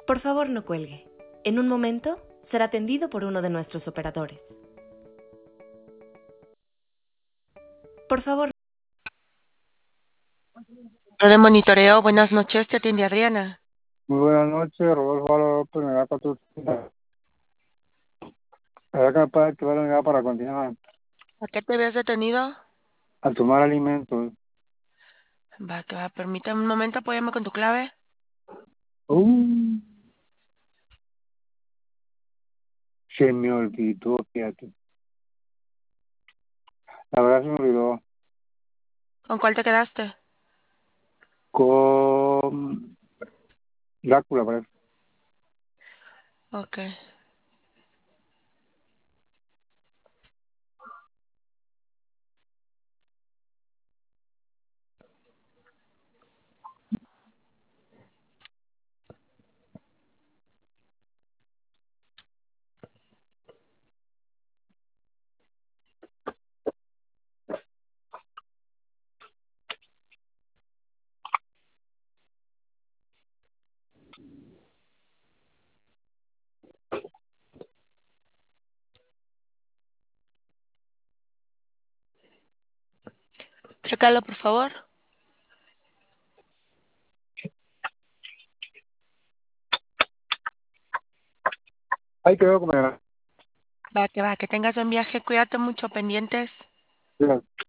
Por favor, no cuelgue. En un momento será atendido por uno de nuestros operadores. Por favor. De monitoreo, buenas noches, te atiende Adriana. Muy buenas noches, Rodolfo López, me da para ¿verdad que me puede activar la unidad para continuar ¿A qué te habías detenido? a tomar alimentos? Va, permítame un momento, apóyame con tu clave. Uh, Se me olvidó, fíjate. La verdad se me olvidó. ¿Con cuál te quedaste? Con Drácula, parece. Ok. Chécalo, por favor. Ahí quedó como era. Va, que tengas buen viaje, cuídate mucho, pendientes. Mira,